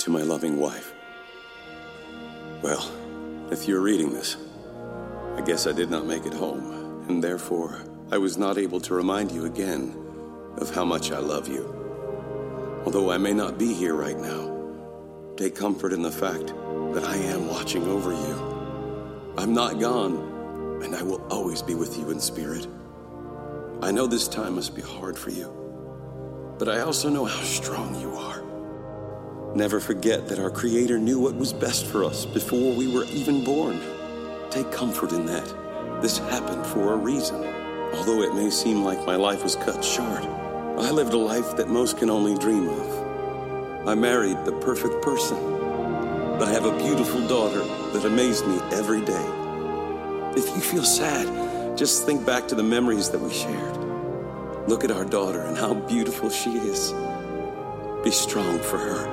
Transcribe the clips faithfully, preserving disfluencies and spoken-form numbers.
to my loving wife. Well, if you're reading this, I guess I did not make it home, and therefore I was not able to remind you again of how much I love you. Although I may not be here right now, take comfort in the fact that I am watching over you. I'm not gone, and I will always be with you in spirit. I know this time must be hard for you, but I also know how strong you are. Never forget that our Creator knew what was best for us before we were even born. Take comfort in that. This happened for a reason. Although it may seem like my life was cut short, I lived a life that most can only dream of. I married the perfect person. I have a beautiful daughter that amazed me every day. If you feel sad, just think back to the memories that we shared. Look at our daughter and how beautiful she is. Be strong for her.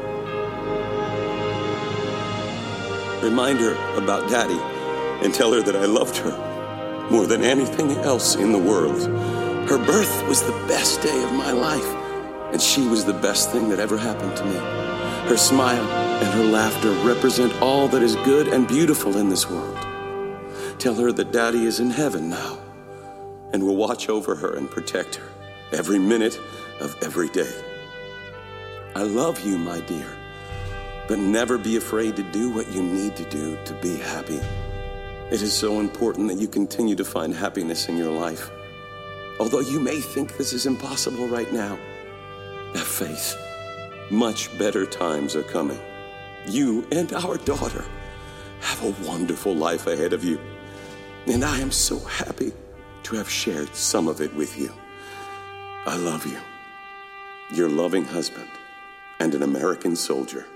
Remind her about Daddy and tell her that I loved her more than anything else in the world. Her birth was the best day of my life, and she was the best thing that ever happened to me. Her smile and her laughter represent all that is good and beautiful in this world. Tell her that Daddy is in heaven now and will watch over her and protect her every minute of every day. I love you, my dear, but never be afraid to do what you need to do to be happy. It is so important that you continue to find happiness in your life. Although you may think this is impossible right now, have faith. Much better times are coming. You and our daughter have a wonderful life ahead of you, and I am so happy to have shared some of it with you. I love you. Your loving husband and an American soldier.